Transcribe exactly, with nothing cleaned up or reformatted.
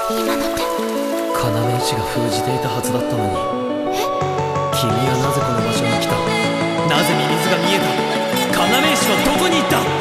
今のって。 要石が封じていたはずだったのに。君はなぜこの場所に来た？なぜミミズが見えた？要石はどこに行った？